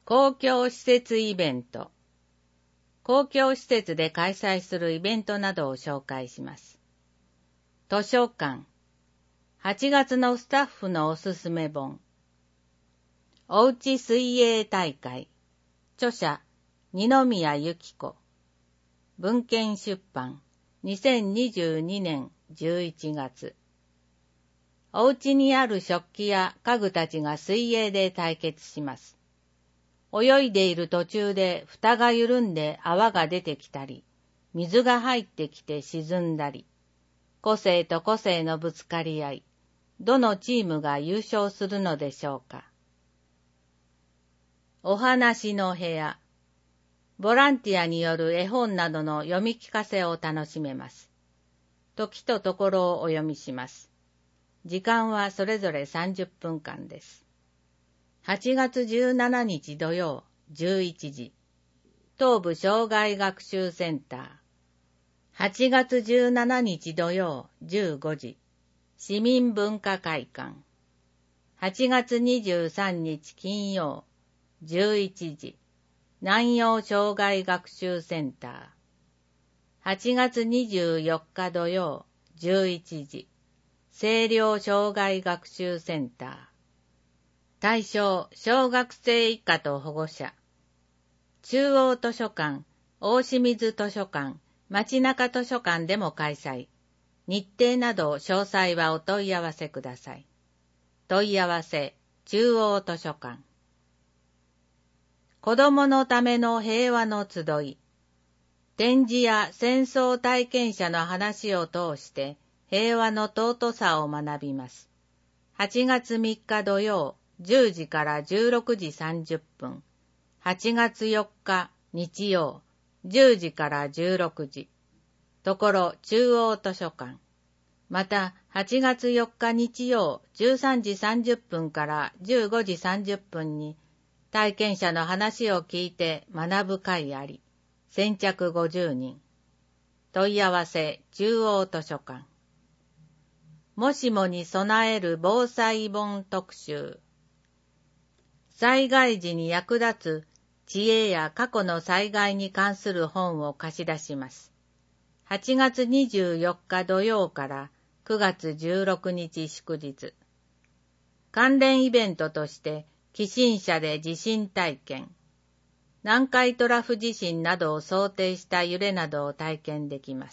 公共施設イベント。公共施設で開催するイベントなどを紹介します。図書館。8月のスタッフのおすすめ本。おうち水泳大会。著者、二宮由紀子。文献出版。2022年11月。お家にある食器や家具たちが水泳で対決します。泳いでいる途中で蓋が緩んで泡が出てきたり、水が入ってきて沈んだり、個性と個性のぶつかり合い、どのチームが優勝するのでしょうか。お話の部屋。ボランティアによる絵本などの読み聞かせを楽しめます。時とところをお読みします。時間はそれぞれ30分間です。8月17日土曜11時、東部障害学習センター。8月17日土曜15時、市民文化会館。8月23日金曜11時、南陽障害学習センター。8月24日土曜11時、清涼障害学習センター。対象、小学生以下と保護者。中央図書館、大清水図書館、街中図書館でも開催。日程など詳細はお問い合わせください。問い合わせ、中央図書館。子どものための平和の集い。展示や戦争体験者の話を通して平和の尊さを学びます。8月3日土曜10時から16時30分。8月4日日曜10時から16時。ところ中央図書館。また8月4日日曜13時30分から15時30分に体験者の話を聞いて学ぶ会あり。先着50人。問い合わせ中央図書館。もしもに備える防災本特集。災害時に役立つ知恵や過去の災害に関する本を貸し出します。8月24日土曜から9月16日祝日。関連イベントとして起震車で地震体験。南海トラフ地震などを想定した揺れなどを体験できます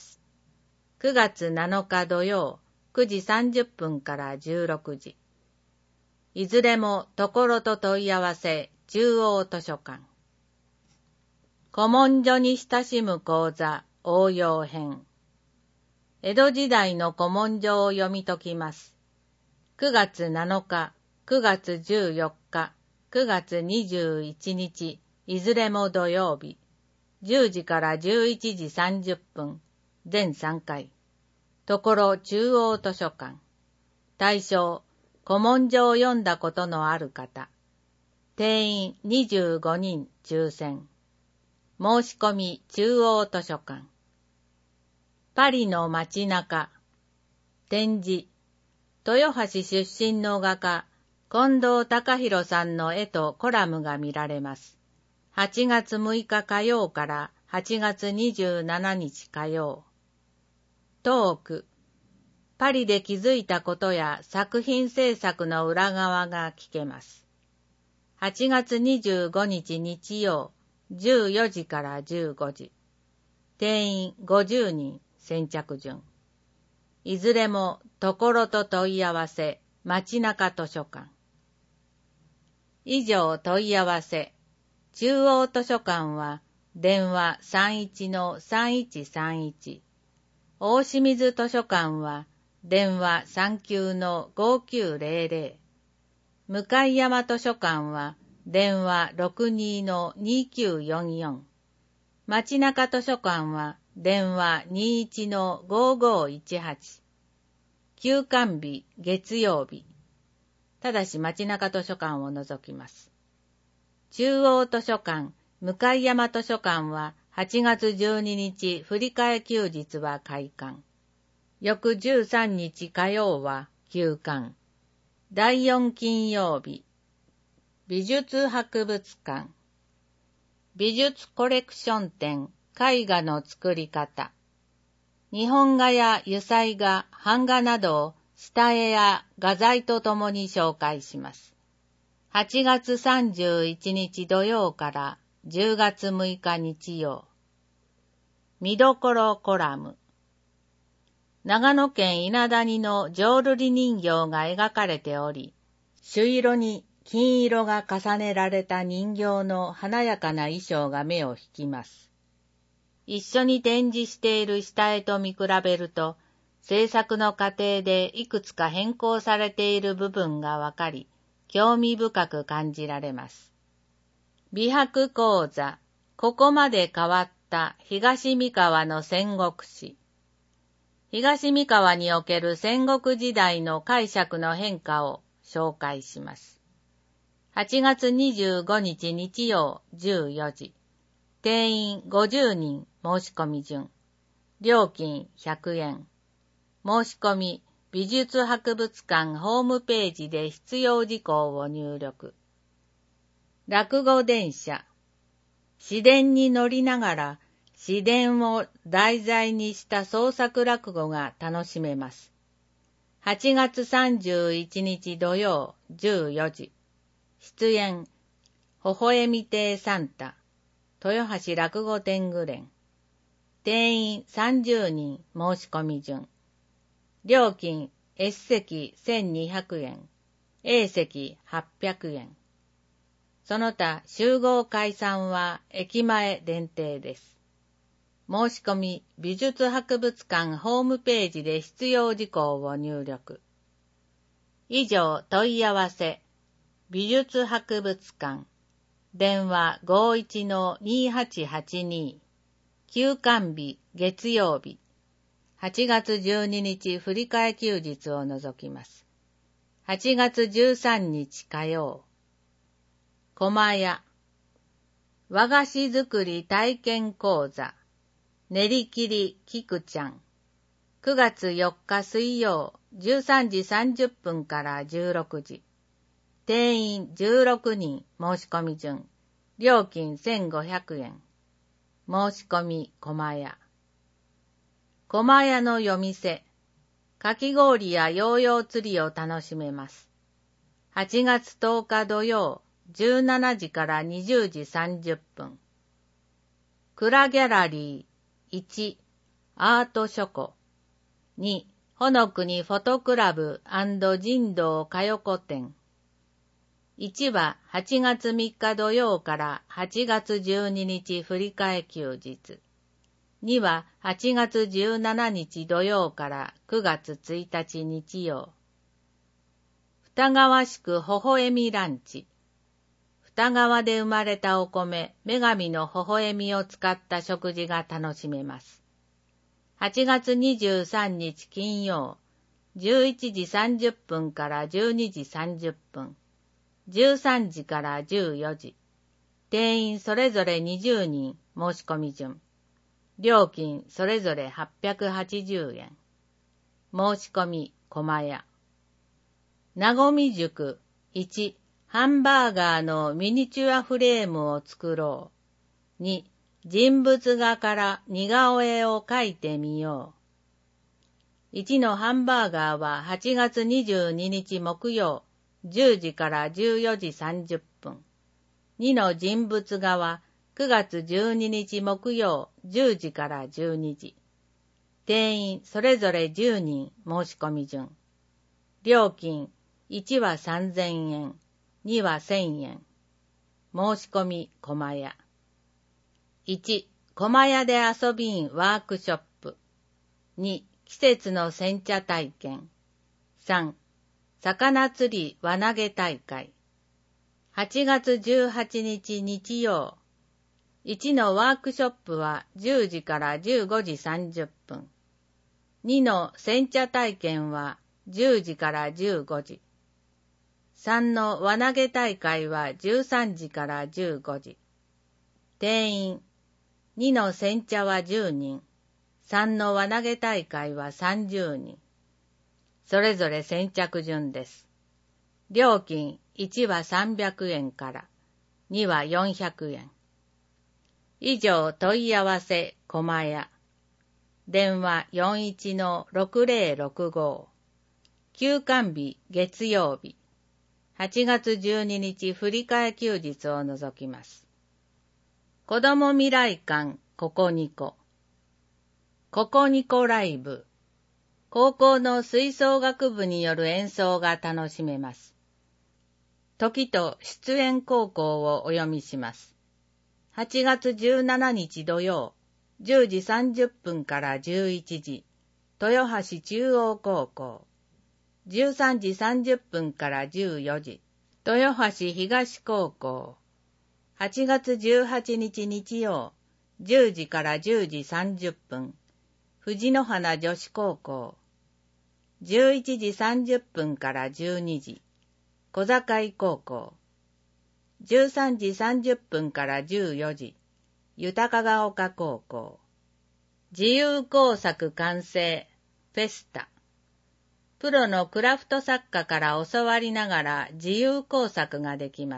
。9月7日土曜9時30分から16時。いずれもところと問い合わせ中央図書館。古文書に親しむ講座応用編。江戸時代の古文書を読み解きます。9月7日、9月14日、9月21日、いずれも土曜日。10時から11時30分。全3回。ところ中央図書館。対象、古文書を読んだことのある方。定員25人抽選。申し込み中央図書館。パリの街中。展示。豊橋出身の画家、近藤隆弘さんの絵とコラムが見られます。8月6日火曜から8月27日火曜。トーク。パリで気づいたことや作品制作の裏側が聞けます。8月25日日曜、14時から15時。定員50人、先着順。いずれもところと問い合わせ、街中図書館。以上問い合わせ。中央図書館は電話31-3131。大清水図書館は電話39-5900。向山図書館は電話62-2944。街中図書館は電話21-5518。休館日月曜日。ただし街中図書館を除きます。中央図書館、向山図書館は8月12日振り替え休日は開館。翌13日火曜は休館。第4金曜日。美術博物館。 美術コレクション展絵画の作り方。日本画や油彩画、版画などを下絵や画材とともに紹介します。8月31日土曜から10月6日日曜。見どころコラム。長野県稲谷の浄瑠璃人形が描かれており、朱色に金色が重ねられた人形の華やかな衣装が目を引きます。一緒に展示している下絵と見比べると、制作の過程でいくつか変更されている部分がわかり、興味深く感じられます。美白講座、ここまで変わった東三河の戦国史。東三河における戦国時代の解釈の変化を紹介します。8月25日日曜14時。定員50人申し込み順。料金100円。申し込み美術博物館ホームページで必要事項を入力。落語電車。市電に乗りながら市電を題材にした創作落語が楽しめます。8月31日土曜14時。出演、微笑み亭サンタ、豊橋落語天狗連。定員30人申し込み順。料金 S 席1200円、A 席800円。その他集合解散は駅前限定です。申し込み美術博物館ホームページで必要事項を入力。以上問い合わせ。美術博物館。電話51-2882。休館日月曜日。8月12日振り替え休日を除きます。8月13日火曜。駒屋。和菓子作り体験講座。練り切りきくちゃん。9月4日水曜13時30分から16時。定員16人申し込み順。料金1500円。申し込み駒屋。駒屋の夜店。かき氷やヨーヨー釣りを楽しめます。8月10日土曜17時から20時30分。蔵ギャラリー。1、アート書庫。2、ほのくにフォトクラブ&人道佳代子店。1は8月3日土曜から8月12日振り替え休日。2は8月17日土曜から9月1日日曜。二川宿微笑みランチ。二川で生まれたお米、女神の微笑みを使った食事が楽しめます。8月23日金曜、11時30分から12時30分。13時から14時。定員それぞれ20人申し込み順。料金それぞれ880円。申し込み駒屋。なごみ塾。1、ハンバーガーのミニチュアフレームを作ろう。2、人物画から似顔絵を描いてみよう。1のハンバーガーは8月22日木曜、10時から14時30分。2の人物画は9月12日木曜10時から12時。定員それぞれ10人申し込み順。料金1は3000円、2は1000円。申し込み駒屋。1、駒屋で遊びんワークショップ。2、季節の煎茶体験。3、魚釣り輪投げ大会。8月18日日曜。1のワークショップは10時から15時30分。2の煎茶体験は10時から15時。3の輪投げ大会は13時から15時。定員。2の煎茶は10人。3の輪投げ大会は30人。それぞれ先着順です。料金1は300円から、2は400円。 以上問い合わせ駒屋。電話41-6065。休館日月曜日。8月12日振り替え休日を除きます。子ども未来館ココニコ。ココニコライブ。高校の吹奏楽部による演奏が楽しめます。時と出演高校をお読みします。8月17日土曜、10時30分から11時、豊橋中央高校。13時30分から14時、豊橋東高校。8月18日日曜、10時から10時30分、藤の花女子高校。11時30分から12時、小堺高校。13時30分から14時、豊ヶ丘高校。自由工作完成、フェスタ。プロのクラフト作家から教わりながら自由工作ができます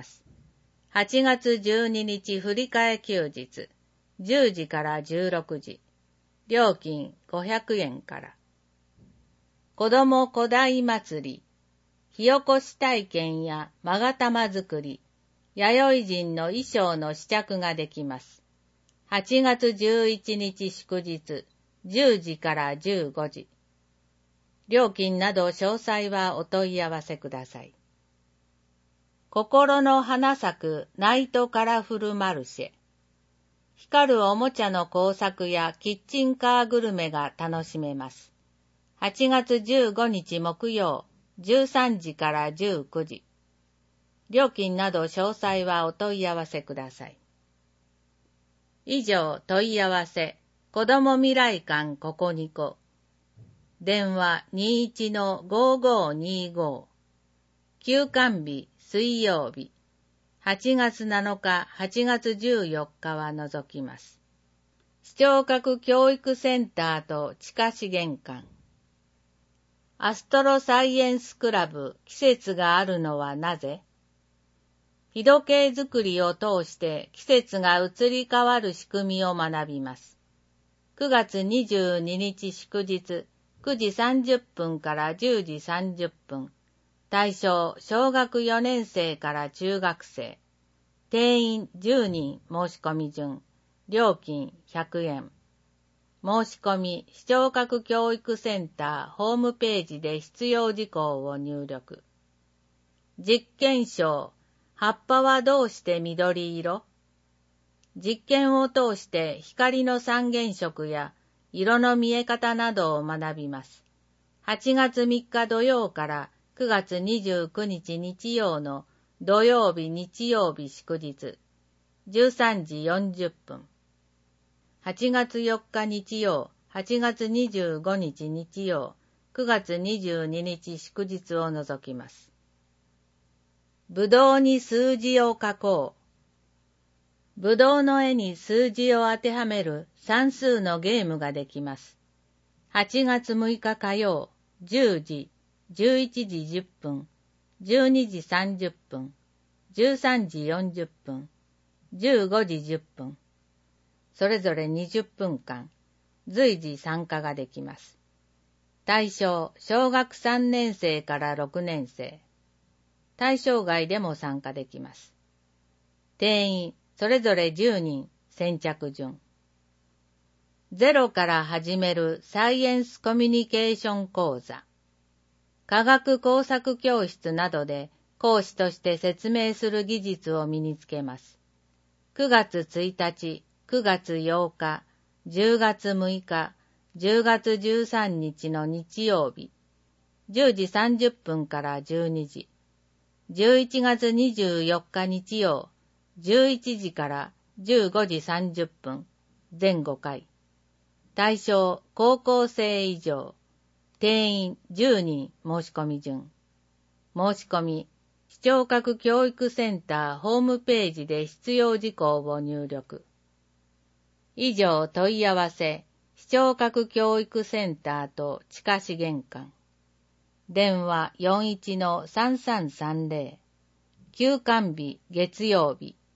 。8月12日振り替え休日、10時から16時。料金500円から。子ども古代祭り、火起こし体験や勾玉作り、弥生人の衣装の試着ができます。8月11日祝日、10時から15時。料金など詳細はお問い合わせください。心の花咲くナイトカラフルマルシェ。光るおもちゃの工作やキッチンカーグルメが楽しめます。8月15日木曜、13時から19時。料金など詳細はお問い合わせください。以上問い合わせ、子ども未来館ココニコ。電話21-5525。休館日水曜日。8月7日、8月14日は除きます。視聴覚教育センターと地下資源館。アストロサイエンスクラブ季節があるのはなぜ？日時計作りを通して季節が移り変わる仕組みを学びます。9月22日祝日、9時30分から10時30分。対象、小学4年生から中学生。定員10人申し込み順。料金100円。申し込み、視聴覚教育センターホームページで必要事項を入力。実験章、葉っぱはどうして緑色？実験を通して光の三原色や色の見え方などを学びます。8月3日土曜から9月29日日曜の土曜日日曜日祝日、13時40分。8月4日日曜、8月25日日曜、9月22日祝日を除きます。ぶどうに数字を書こう。ぶどうの絵に数字を当てはめる算数のゲームができます。8月6日火曜、10時、11時10分、12時30分、13時40分、15時10分。それぞれ20分間、随時参加ができます。対象、小学3年生から6年生。対象外でも参加できます。定員、それぞれ10人、先着順。ゼロから始めるサイエンスコミュニケーション講座。科学工作教室などで講師として説明する技術を身につけます。9月1日、9月8日、10月6日、10月13日の日曜日、10時30分から12時、11月24日日曜、11時から15時30分、全5回。対象、高校生以上。定員10人申し込み順。申し込み、視聴覚教育センターホームページで必要事項を入力。以上問い合わせ、視聴覚教育センターと地下資源館。電話41-3330。休館日月曜日。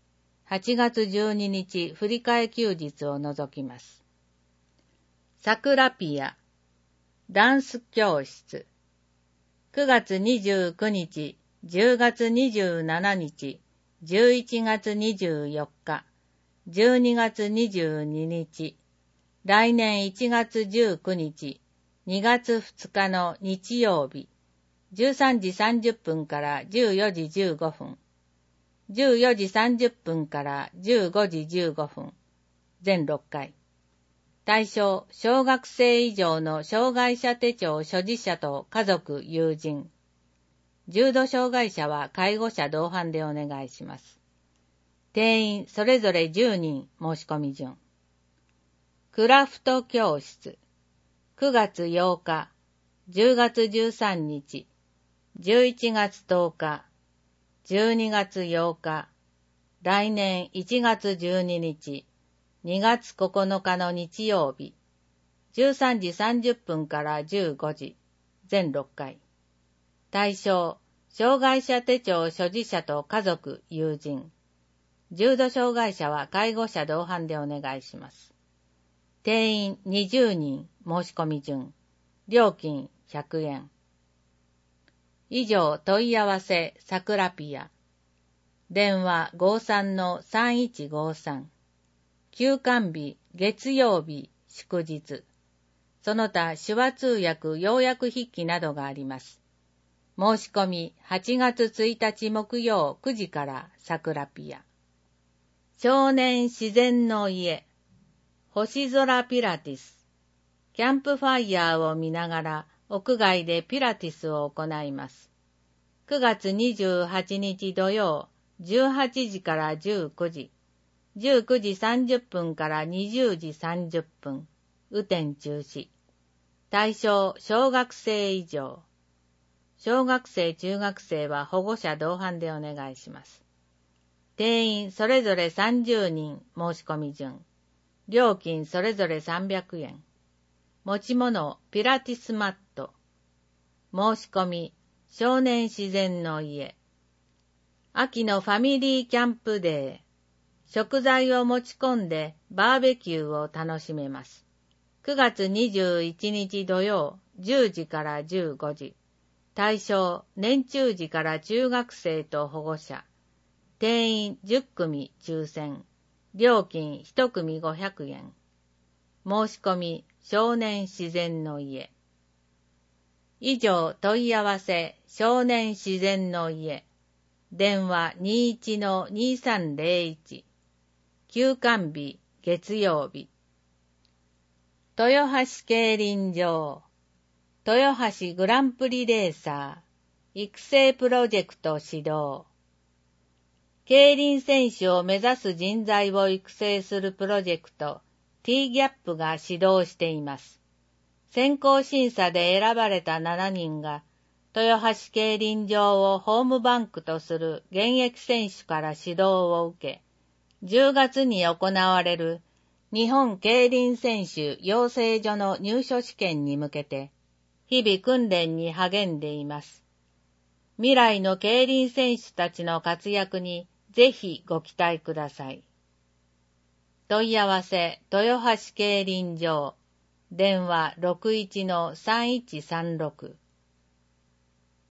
8月12日振り替え休日を除きます。サクラピア、ダンス教室、9月29日、10月27日、11月24日、12月22日、来年1月19日、2月2日の日曜日、13時30分から14時15分、14時30分から15時15分、全6回。対象、小学生以上の障害者手帳所持者と家族、友人。重度障害者は介護者同伴でお願いします。定員それぞれ10人申し込み順。クラフト教室。9月8日、10月13日、11月10日、12月8日、来年1月12日、2月9日の日曜日、13時30分から15時、全6回。対象、障害者手帳所持者と家族、友人。重度障害者は介護者同伴でお願いします。定員20人申し込み順。料金100円。以上問い合わせサクラピア。電話53-3153。休館日月曜日祝日。その他手話通訳要約筆記などがあります。申し込み8月1日木曜9時からサクラピア。少年自然の家。星空ピラティス。キャンプファイヤーを見ながら屋外でピラティスを行います。9月28日土曜、18時から19時、19時30分から20時30分、雨天中止。対象、小学生以上。小学生、中学生は保護者同伴でお願いします。定員それぞれ30人申し込み順。料金それぞれ300円。持ち物、ピラティスマット。申し込み、少年自然の家。秋のファミリーキャンプデー。食材を持ち込んでバーベキューを楽しめます。9月21日土曜、10時から15時。対象、年中児から中学生と保護者。定員10組抽選。料金1組500円。申し込み、少年自然の家。以上問い合わせ、少年自然の家。電話21-2301。休館日、月曜日。豊橋競輪場。豊橋グランプリレーサー。育成プロジェクト始動。競輪選手を目指す人材を育成するプロジェクト T-GAP が始動しています。選考審査で選ばれた7人が豊橋競輪場をホームバンクとする現役選手から指導を受け、10月に行われる日本競輪選手養成所の入所試験に向けて日々訓練に励んでいます。未来の競輪選手たちの活躍にぜひご期待ください。問い合わせ、豊橋競輪場。電話61-3136。